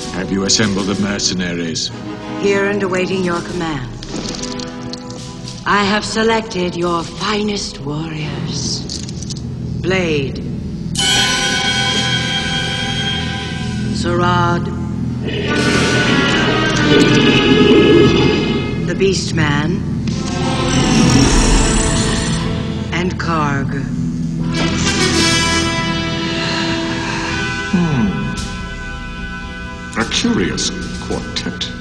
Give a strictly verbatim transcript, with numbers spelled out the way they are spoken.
Have you assembled the mercenaries? Here and awaiting your command. I have selected your finest warriors. Blade. Sarad. The Beastman. And Karg. Hmm. A curious quartet.